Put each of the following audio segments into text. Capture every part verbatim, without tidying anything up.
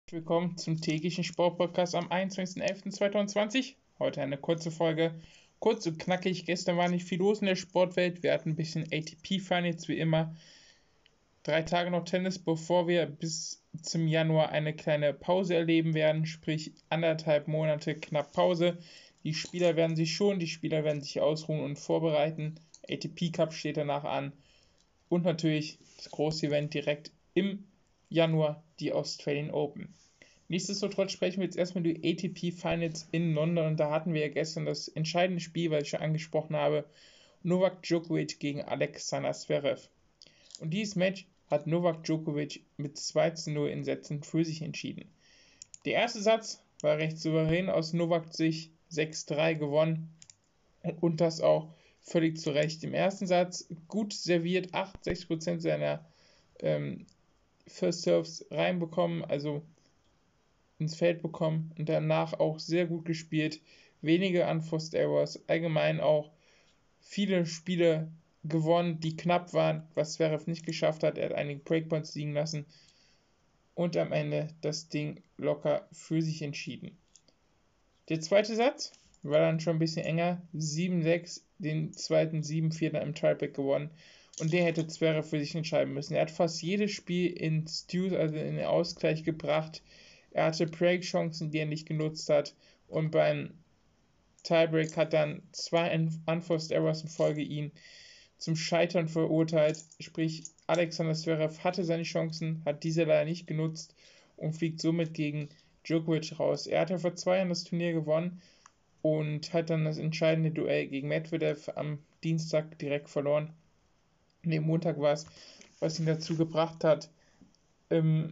Willkommen zum täglichen Sportpodcast am einundzwanzigsten elften zweitausendzwanzig. Heute eine kurze Folge, kurz und knackig. Gestern war nicht viel los in der Sportwelt. Wir hatten ein bisschen A T P-Finals, wie immer. Drei Tage noch Tennis, bevor wir bis zum Januar eine kleine Pause erleben werden, sprich anderthalb Monate knapp Pause. Die Spieler werden sich schonen, die Spieler werden sich ausruhen und vorbereiten. A T P Cup steht danach an. Und natürlich das große Event direkt im Januar, die Australian Open. Nichtsdestotrotz sprechen wir jetzt erstmal über die A T P Finals in London. Und da hatten wir ja gestern das entscheidende Spiel, was ich schon angesprochen habe. Novak Djokovic gegen Alexander Zverev. Und dieses Match hat Novak Djokovic mit zwei zu null in Sätzen für sich entschieden. Der erste Satz war recht souverän aus Novaks Sicht, sechs drei gewonnen. Und das auch völlig zu Recht. Im ersten Satz gut serviert, achtundsechzig Prozent seiner ähm, First Serves reinbekommen, also ins Feld bekommen und danach auch sehr gut gespielt, wenige Unforced Errors, allgemein auch viele Spiele gewonnen, die knapp waren, was Zverev nicht geschafft hat. Er hat einige Breakpoints liegen lassen und am Ende das Ding locker für sich entschieden. Der zweite Satz war dann schon ein bisschen enger, sieben sechs, den zweiten sieben vier dann im Tiebreak gewonnen und der hätte Zverev für sich entscheiden müssen. Er hat fast jedes Spiel in Stews, also in den Ausgleich gebracht. Er hatte Break-Chancen, die er nicht genutzt hat und beim Tiebreak hat dann zwei Unforced Errors in Folge ihn zum Scheitern verurteilt, sprich Alexander Zverev hatte seine Chancen, hat diese leider nicht genutzt und fliegt somit gegen Djokovic raus. Er hatte vor zwei Jahren das Turnier gewonnen und hat dann das entscheidende Duell gegen Medvedev am Dienstag direkt verloren. Ne, Montag war es, was ihn dazu gebracht hat, ähm,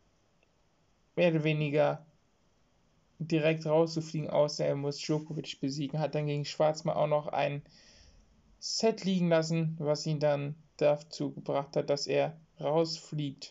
mehr oder weniger direkt rauszufliegen, außer er muss Djokovic besiegen. Hat dann gegen Schwartzmann auch noch ein Set liegen lassen, was ihn dann dazu gebracht hat, dass er rausfliegt.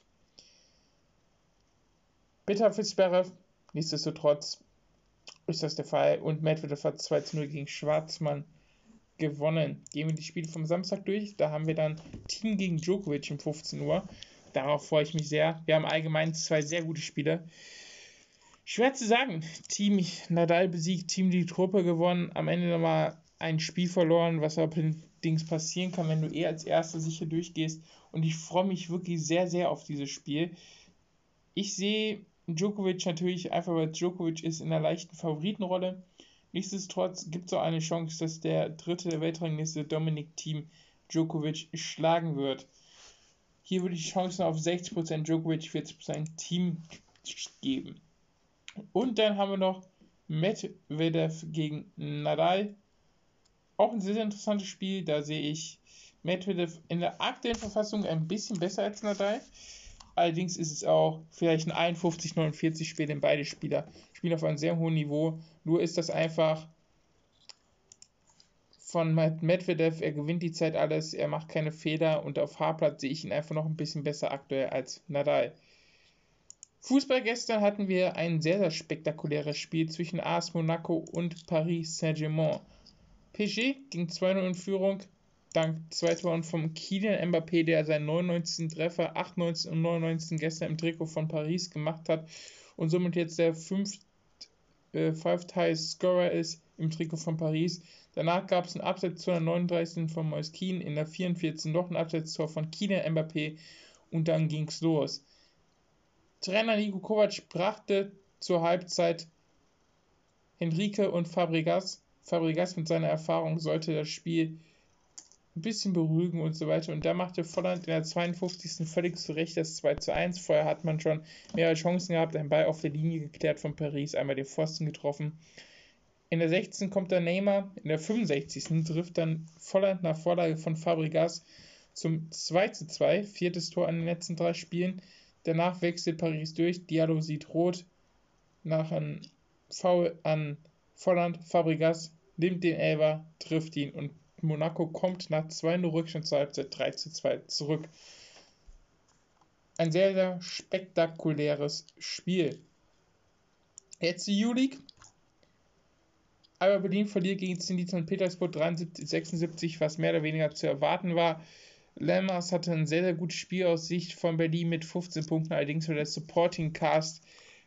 Bitter für Zverev, nichtsdestotrotz ist das der Fall und Medvedev hat zwei zu null gegen Schwartzmann gewonnen. Gehen wir die Spiele vom Samstag durch, da haben wir dann Team gegen Djokovic um fünfzehn Uhr. Darauf freue ich mich sehr. Wir haben allgemein zwei sehr gute Spiele. Schwer zu sagen. Team Nadal besiegt, Team die Truppe gewonnen, am Ende nochmal ein Spiel verloren, was allerdings passieren kann, wenn du eher als Erster sicher durchgehst. Und ich freue mich wirklich sehr, sehr auf dieses Spiel. Ich sehe Djokovic natürlich einfach, weil Djokovic ist in einer leichten Favoritenrolle. Nichtsdestotrotz gibt es auch eine Chance, dass der dritte der Weltrangliste Dominic Thiem Djokovic schlagen wird. Hier würde ich die Chancen auf sechzig Prozent Djokovic, vierzig Prozent Thiem geben. Und dann haben wir noch Medvedev gegen Nadal. Auch ein sehr, sehr interessantes Spiel. Da sehe ich Medvedev in der aktuellen Verfassung ein bisschen besser als Nadal. Allerdings ist es auch vielleicht ein einundfünfzig neunundvierzig Spiel, denn beide Spieler spielen auf einem sehr hohen Niveau. Nur ist das einfach von Medvedev, er gewinnt die Zeit alles, er macht keine Fehler und auf Hartplatz sehe ich ihn einfach noch ein bisschen besser aktuell als Nadal. Fußball gestern hatten wir ein sehr, sehr spektakuläres Spiel zwischen A S Monaco und Paris Saint-Germain. P S G ging zwei null in Führung, dank zwei Toren von Kylian Mbappé, der seinen neunundneunzigsten Treffer, achtundneunzigsten und neunundneunzigsten gestern im Trikot von Paris gemacht hat und somit jetzt der fünfte äh, Five-Highest Scorer ist im Trikot von Paris. Danach gab es ein Abseitstor in der neununddreißigsten von Moise Kean, in der vierundvierzigsten noch ein Abseitstor von Kylian Mbappé und dann ging es los. Trainer Niko Kovac brachte zur Halbzeit Henrique und Fabregas. Fabregas mit seiner Erfahrung sollte das Spiel ein bisschen beruhigen und so weiter. Und da machte Volland in der zweiundfünfzigsten völlig zu Recht das zwei zu eins. Vorher hat man schon mehrere Chancen gehabt, einen Ball auf der Linie geklärt von Paris, einmal den Pfosten getroffen. In der sechzigsten kommt dann Neymar, in der fünfundsechzigsten trifft dann Volland nach Vorlage von Fabregas zum zwei zu zwei, viertes Tor an den letzten drei Spielen. Danach wechselt Paris durch, Diallo sieht rot, nach einem Foul an Volland, Fabregas nimmt den Elfer, trifft ihn und Monaco kommt nach zwei null Rückstand zur Halbzeit drei zu zwei zurück. Ein sehr, sehr spektakuläres Spiel. Jetzt die Euroleague. Alba Berlin verliert gegen Zenit Sankt Petersburg dreiundsiebzig sechsundsiebzig, was mehr oder weniger zu erwarten war. Lammers hatte ein sehr, sehr gutes Spiel aus Sicht von Berlin mit fünfzehn Punkten, allerdings war der Supporting Cast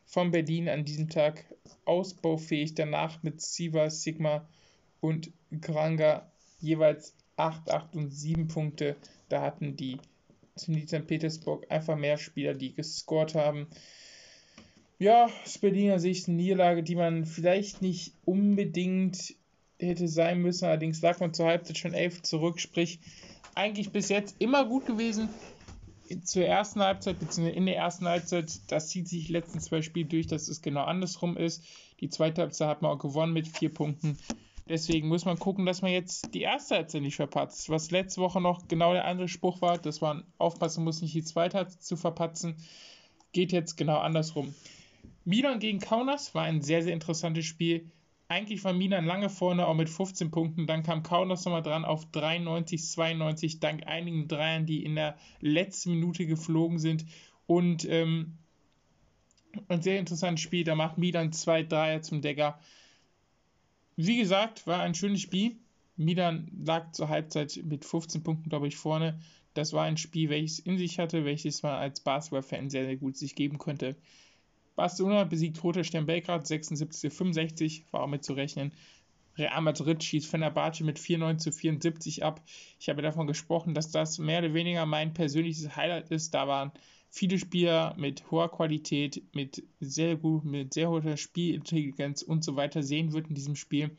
von Berlin an diesem Tag ausbaufähig. Danach mit Siva, Sigma und Granga jeweils acht, acht und sieben Punkte. Da hatten die Zenit Sankt Petersburg einfach mehr Spieler, die gescored haben. Ja, aus Berliner Sicht eine Niederlage, die man vielleicht nicht unbedingt hätte sein müssen. Allerdings lag man zur Halbzeit schon elf zurück, sprich eigentlich bis jetzt immer gut gewesen. Zur ersten Halbzeit, beziehungsweise in der ersten Halbzeit, das zieht sich die letzten zwei Spiele durch, dass es genau andersrum ist. Die zweite Halbzeit hat man auch gewonnen mit vier Punkten. Deswegen muss man gucken, dass man jetzt die erste Halbzeit nicht verpatzt. Was letzte Woche noch genau der andere Spruch war, dass man aufpassen muss, nicht die zweite Halbzeit zu verpatzen, geht jetzt genau andersrum. Milan gegen Kaunas war ein sehr, sehr interessantes Spiel. Eigentlich war Milan lange vorne, auch mit fünfzehn Punkten. Dann kam Kaunas nochmal dran auf dreiundneunzig, zweiundneunzig, dank einigen Dreiern, die in der letzten Minute geflogen sind. Und ähm, ein sehr interessantes Spiel. Da macht Milan zwei Dreier zum Decker. Wie gesagt, war ein schönes Spiel. Milan lag zur Halbzeit mit fünfzehn Punkten, glaube ich, vorne. Das war ein Spiel, welches in sich hatte, welches man als Basketball-Fan sehr, sehr gut sich geben könnte. Barcelona besiegt Roter Stern Belgrad sechsundsiebzig zu fünfundsechzig, war auch mit zu rechnen. Real Madrid schießt Fenerbahce mit vierundneunzig zu vierundsiebzig ab. Ich habe davon gesprochen, dass das mehr oder weniger mein persönliches Highlight ist. Da waren viele Spieler mit hoher Qualität, mit sehr gut, mit sehr hoher Spielintelligenz und so weiter sehen wird in diesem Spiel.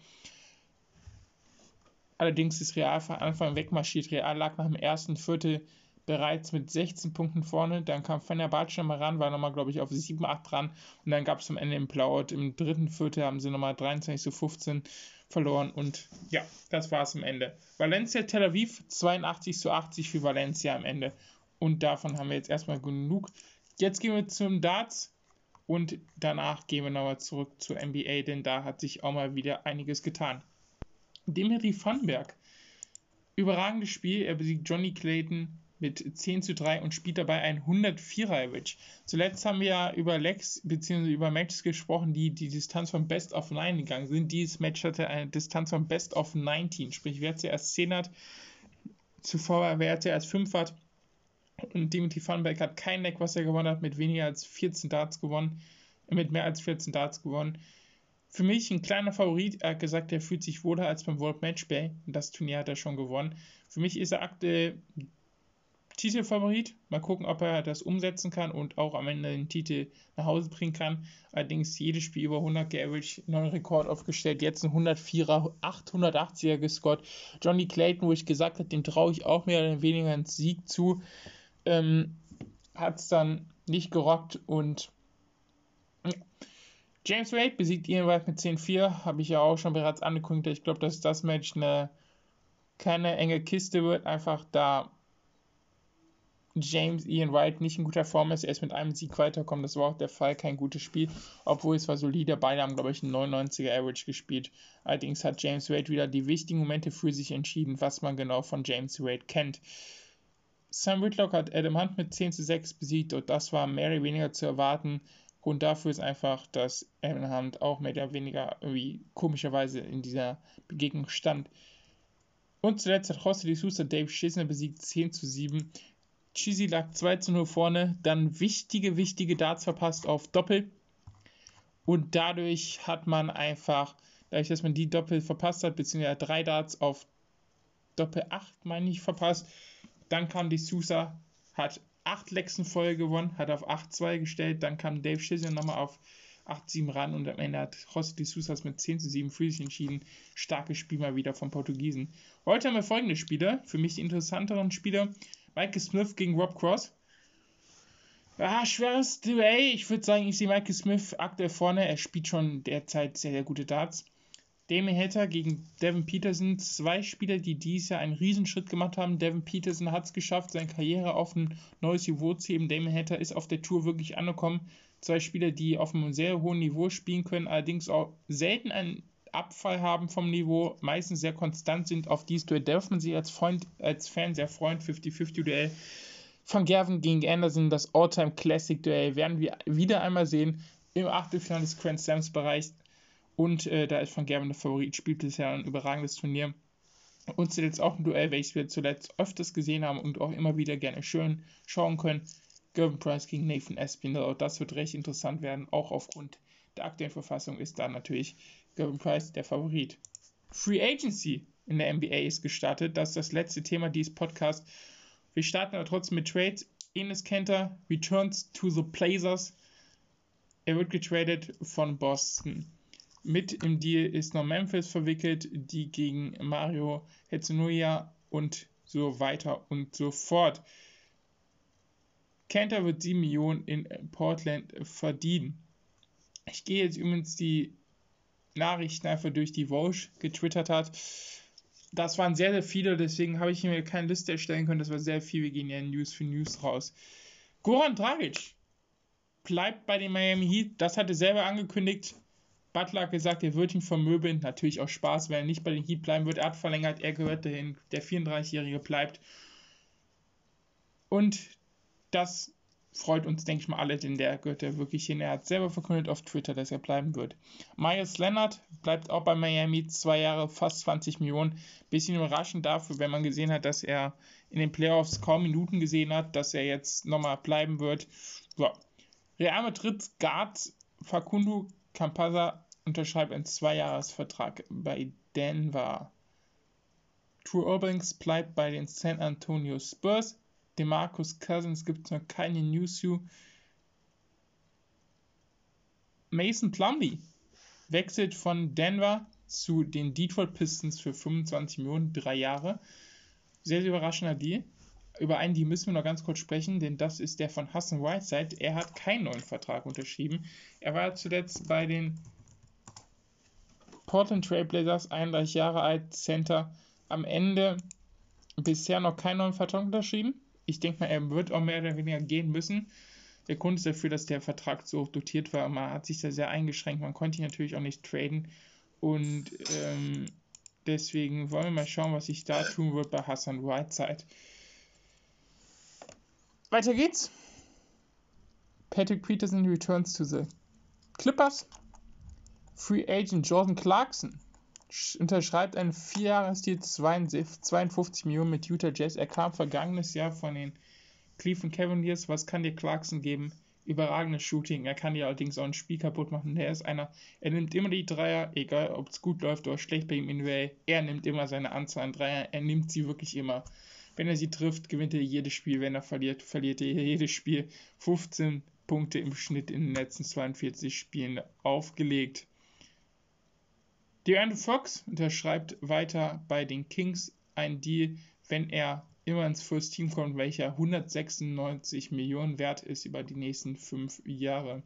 Allerdings ist Real von Anfang wegmarschiert. Real lag nach dem ersten Viertel bereits mit sechzehn Punkten vorne. Dann kam Fenerbahce nochmal ran, war nochmal, glaube ich, auf sieben, acht ran. Und dann gab es am Ende einen Blowout. Im dritten Viertel haben sie nochmal dreiundzwanzig zu fünfzehn verloren. Und ja, das war es am Ende. Valencia Tel Aviv zweiundachtzig zu achtzig für Valencia am Ende. Und davon haben wir jetzt erstmal genug. Jetzt gehen wir zum Darts. Und danach gehen wir nochmal zurück zur N B A, denn da hat sich auch mal wieder einiges getan. Dimitri Vandenberg. Überragendes Spiel. Er besiegt Johnny Clayton mit zehn zu drei und spielt dabei ein hundertvierer Average. Zuletzt haben wir ja über Legs bzw. über Matches gesprochen, die die Distanz von Best of neun gegangen sind. Dieses Match hatte eine Distanz von Best of neunzehn, sprich wer zuerst zehn hat, zuvor wer zuerst fünf hat. Und Dimitri Vandenberg hat kein Leg, was er gewonnen hat, mit weniger als vierzehn Darts gewonnen, mit mehr als vierzehn Darts gewonnen. Für mich ein kleiner Favorit. Er hat gesagt, er fühlt sich wohler als beim World Matchplay. Das Turnier hat er schon gewonnen. Für mich ist er aktuell Titelfavorit. Mal gucken, ob er das umsetzen kann und auch am Ende den Titel nach Hause bringen kann. Allerdings jedes Spiel über hundert geaveraged, neuen Rekord aufgestellt. Jetzt ein hundertvierer, achthundertachtziger gescored. Johnny Clayton, wo ich gesagt habe, dem traue ich auch mehr oder weniger einen Sieg zu, ähm, hat es dann nicht gerockt und ja. James Wade besiegt Ian White mit zehn vier, habe ich ja auch schon bereits angekündigt. Ich glaube, dass das Match eine keine enge Kiste wird, einfach da James Ian White nicht in guter Form ist. Er ist mit einem Sieg weitergekommen, das war auch der Fall, kein gutes Spiel, obwohl es war solide. Beide haben, glaube ich, einen neunundneunziger Average gespielt. Allerdings hat James Wade wieder die wichtigen Momente für sich entschieden, was man genau von James Wade kennt. Sam Whitlock hat Adam Hunt mit zehn zu sechs besiegt und das war mehr oder weniger zu erwarten. Grund dafür ist einfach, dass Adam Hunt auch mehr oder weniger irgendwie komischerweise in dieser Begegnung stand. Und zuletzt hat José de Sousa Dave Chisner besiegt zehn zu sieben. Chizzy lag zwei zu null vorne, dann wichtige, wichtige Darts verpasst auf Doppel. Und dadurch hat man einfach, dadurch, dass man die Doppel verpasst hat, beziehungsweise drei Darts auf Doppel acht, meine ich, verpasst. Dann kam de Sousa, hat acht Lecks in Folge gewonnen, hat auf acht zwei gestellt, dann kam Dave Chisholm nochmal auf acht sieben ran und am Ende hat José de Sousa mit zehn zu sieben für sich entschieden. Starkes Spiel mal wieder vom Portugiesen. Heute haben wir folgende Spieler, für mich die interessanteren Spieler. Michael Smith gegen Rob Cross. Ah, schweres Duell. Ich würde sagen, ich sehe Michael Smith aktuell vorne. Er spielt schon derzeit sehr, sehr gute Darts. Damon Hatter gegen Devin Peterson. Zwei Spieler, die dieses Jahr einen Riesenschritt gemacht haben. Devin Peterson hat es geschafft, seine Karriere auf ein neues Niveau zu heben. Damon Hatter ist auf der Tour wirklich angekommen. Zwei Spieler, die auf einem sehr hohen Niveau spielen können, allerdings auch selten einen Abfall haben vom Niveau, meistens sehr konstant sind. Auf dieses Duell darf man sich als Freund, als Fan sehr freuen. fünfzig fünfzig Duell. Van Gerven gegen Anderson, das All-Time Classic Duell, werden wir wieder einmal sehen im Achtelfinale des Grand Slams Bereichs. Und äh, da ist Van Gerven der Favorit, spielt bisher ein überragendes Turnier. Und zuletzt auch ein Duell, welches wir zuletzt öfters gesehen haben und auch immer wieder gerne schön schauen können. Gervin Price gegen Nathan Espinel. Das wird recht interessant werden. Auch aufgrund der aktuellen Verfassung ist da natürlich Gervin Price der Favorit. Free Agency in der N B A ist gestartet. Das ist das letzte Thema dieses Podcasts. Wir starten aber trotzdem mit Trades. Enes Kanter returns to the Blazers. Er wird getradet von Boston. Mit im Deal ist noch Memphis verwickelt, die gegen Mario Hezonja und so weiter und so fort. Kanter wird sieben Millionen in Portland verdienen. Ich gehe jetzt übrigens die Nachrichten einfach durch, die Walsh getwittert hat. Das waren sehr, sehr viele, deswegen habe ich mir keine Liste erstellen können. Das war sehr viel, wir gehen ja News für News raus. Goran Dragic bleibt bei den Miami Heat. Das hatte selber angekündigt. Butler hat gesagt, er wird ihn vermöbeln. Natürlich auch Spaß, wenn er nicht bei den Heat bleiben wird. Er hat verlängert, er gehört dahin. Der vierunddreißigjährige bleibt. Und das freut uns, denke ich mal, alle, denn der gehört ja wirklich hin. Er hat selber verkündet auf Twitter, dass er bleiben wird. Myles Leonard bleibt auch bei Miami, zwei Jahre, fast zwanzig Millionen. Bisschen überraschend dafür, wenn man gesehen hat, dass er in den Playoffs kaum Minuten gesehen hat, dass er jetzt nochmal bleiben wird. So. Real Madrid Guard Facundo Campazzo unterschreibt einen Zweijahresvertrag bei Denver. Drew Eubanks bleibt bei den San Antonio Spurs. DeMarcus Cousins gibt es noch keine News zu. Mason Plumlee wechselt von Denver zu den Detroit Pistons für fünfundzwanzig Millionen, drei Jahre. Sehr, sehr überraschender Deal. Über einen Deal müssen wir noch ganz kurz sprechen, denn das ist der von Hassan Whiteside. Er hat keinen neuen Vertrag unterschrieben. Er war zuletzt bei den Portland Trail Blazers, einunddreißig Jahre alt, Center. Am Ende bisher noch keinen neuen Vertrag unterschrieben. Ich denke mal, er wird auch mehr oder weniger gehen müssen. Der Grund ist dafür, dass der Vertrag so dotiert war. Man hat sich da sehr eingeschränkt. Man konnte ihn natürlich auch nicht traden. Und ähm, deswegen wollen wir mal schauen, was sich da tun wird bei Hassan Whiteside. Weiter geht's. Patrick Peterson returns to the Clippers. Free Agent Jordan Clarkson unterschreibt einen Vierjahresdeal, zweiundfünfzig Millionen mit Utah Jazz. Er kam vergangenes Jahr von den Cleveland Cavaliers. Was kann dir Clarkson geben? Überragendes Shooting. Er kann dir allerdings auch ein Spiel kaputt machen. Er ist einer, er nimmt immer die Dreier, egal ob es gut läuft oder schlecht bei ihm in der N B A. Er nimmt immer seine Anzahl an Dreier. Er nimmt sie wirklich immer. Wenn er sie trifft, gewinnt er jedes Spiel. Wenn er verliert, verliert er jedes Spiel. fünfzehn Punkte im Schnitt in den letzten zweiundvierzig Spielen aufgelegt. De'Aaron Fox unterschreibt weiter bei den Kings einen Deal, wenn er immer ins First Team kommt, welcher hundertsechsundneunzig Millionen wert ist über die nächsten fünf Jahre.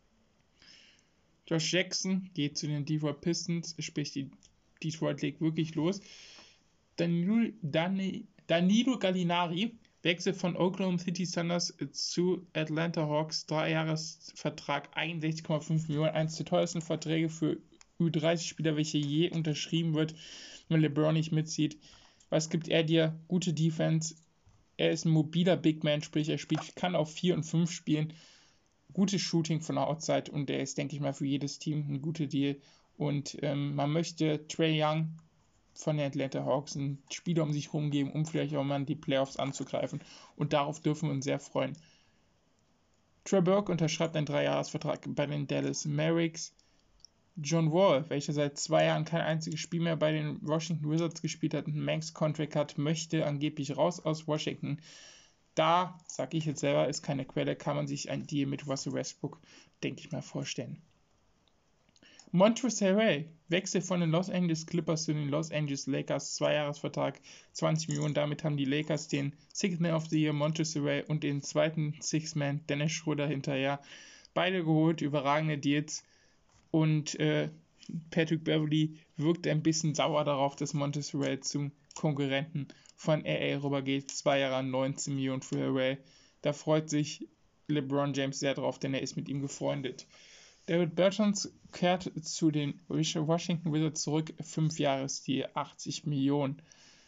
Josh Jackson geht zu den Detroit Pistons, sprich die Detroit legt wirklich los. Danilo, Danilo Gallinari wechselt von Oklahoma City Thunders zu Atlanta Hawks, Dreijahresvertrag, einundsechzig Komma fünf Millionen, eines der teuersten Verträge für Ü dreißig Spieler, welche je unterschrieben wird, wenn LeBron nicht mitzieht. Was gibt er dir? Gute Defense. Er ist ein mobiler Big Man, sprich er spielt, kann auf vier und fünf spielen. Gutes Shooting von der Outside und der ist, denke ich mal, für jedes Team ein guter Deal. Und ähm, man möchte Trae Young von den Atlanta Hawks einen Spieler um sich herum geben, um vielleicht auch mal die Playoffs anzugreifen. Und darauf dürfen wir uns sehr freuen. Trey Burke unterschreibt einen Dreijahresvertrag bei den Dallas Mavericks. John Wall, welcher seit zwei Jahren kein einziges Spiel mehr bei den Washington Wizards gespielt hat und einen Max-Contract hat, möchte angeblich raus aus Washington. Da, sage ich jetzt selber, ist keine Quelle, kann man sich ein Deal mit Russell Westbrook, denke ich mal, vorstellen. Montrezl Harrell wechselt von den Los Angeles Clippers zu den Los Angeles Lakers, Zweijahresvertrag, zwanzig Millionen. Damit haben die Lakers den Sixth Man of the Year Montrezl Harrell und den zweiten Sixth Man Dennis Schroeder hinterher. Beide geholt, überragende Deals. Und äh, Patrick Beverley wirkt ein bisschen sauer darauf, dass Montrezl Harrell zum Konkurrenten von L A rübergeht. Zwei Jahre neunzehn Millionen für Harrell. Da freut sich LeBron James sehr drauf, denn er ist mit ihm gefreundet. David Bertans kehrt zu den Washington Wizards zurück. Fünf Jahresdeal, achtzig Millionen.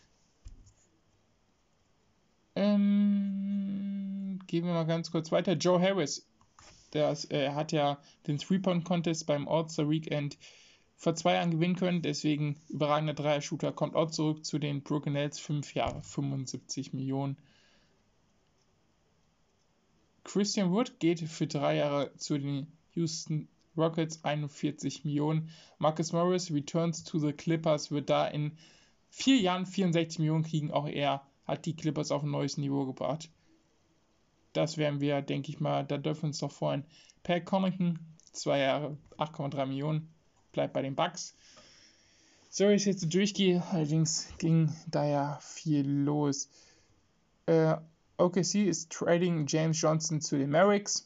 Ähm, gehen wir mal ganz kurz weiter. Joe Harris. Das, er hat ja den Three-Point-Contest beim All-Star Weekend vor zwei Jahren gewinnen können, deswegen überragender Dreier-Shooter, kommt auch zurück zu den Brooklyn Nets, fünf Jahre, fünfundsiebzig Millionen. Christian Wood geht für drei Jahre zu den Houston Rockets, einundvierzig Millionen. Marcus Morris returns to the Clippers, wird da in vier Jahren vierundsechzig Millionen kriegen. Auch er hat die Clippers auf ein neues Niveau gebracht. Das werden wir, denke ich mal, da dürfen wir uns doch freuen. Pat Connaughton, zwei Jahre, acht Komma drei Millionen, bleibt bei den Bucks. Sorry, ich jetzt durchgehe, allerdings ging da ja viel los. Äh, O K C ist trading James Johnson zu den Mavericks.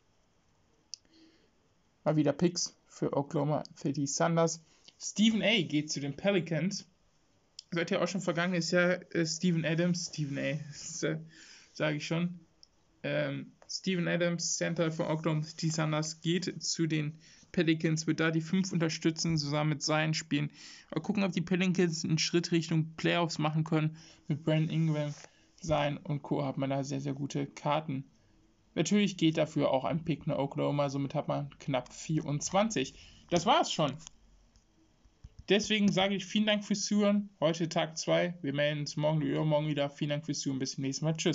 Mal wieder Picks für Oklahoma City Thunders. Stephen A. geht zu den Pelicans. Seit ja auch schon vergangenes Jahr äh, Steven Adams, Stephen A. äh, sage ich schon. Ähm, Steven Adams, Center von Oklahoma City Thunders, geht zu den Pelicans, wird da die fünf unterstützen, zusammen mit seinen Spielen. Mal gucken, ob die Pelicans einen Schritt Richtung Playoffs machen können. Mit Brandon Ingram, sein und Co. hat man da sehr, sehr gute Karten. Natürlich geht dafür auch ein Pick nach Oklahoma, somit hat man knapp vierundzwanzig. Das war's schon. Deswegen sage ich vielen Dank fürs Zuhören. Heute Tag zwei. Wir melden uns morgen oder übermorgen wieder. Vielen Dank fürs Zuhören. Bis zum nächsten Mal. Tschüss.